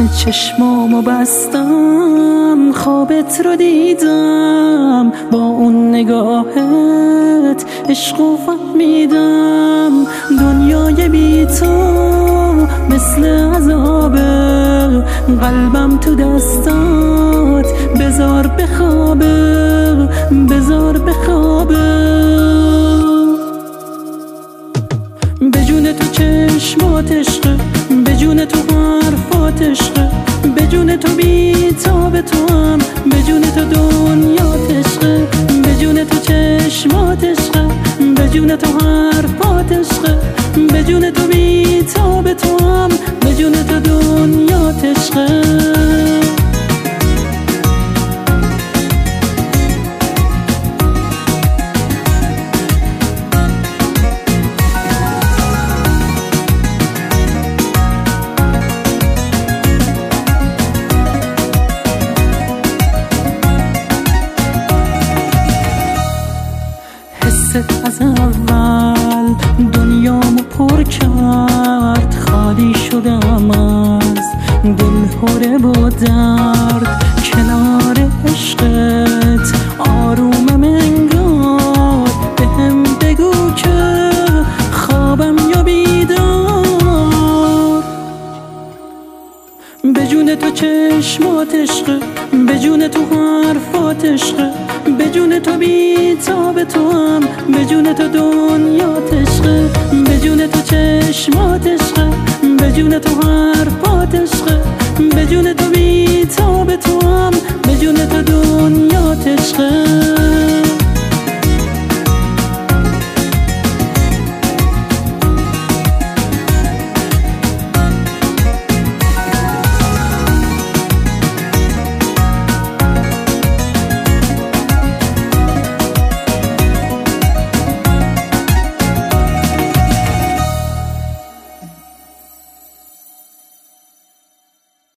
چشمامو بستم خوابت رو دیدم، با اون نگاهت عشقو فهمیدم. دنیای بی تو مثل عذابه، قلبم تو دستات بذار بخوابه، بذار بخوابه. به جون تو چشمات عشقه، به جون تو حرفات عشقه، به جون تو بی‌تاب تو هم، به جون تو دنیات عشقه، به جون تو چشمات عشقه، به جون تو حرفات عشقه، به جون تو بی‌تاب تو هم، به جون تو دنیات عشقه. از اول دنیامو پر کرد، خالی شدم از دلهره و درد. کنار عشقت آرومم انگار، بهم بگو که خوابم یا بیدار. به جون تو چشمات عشقه، به جون تو حرفات عشقه، به جون تو بی‌تاب تو هم، به جون تو دنیات عشقه، به جون تو چشمات عشقه، به جون تو حرفات عشقه، به جون تو بی‌تاب تو هم، به جون تو دنیات عشقه.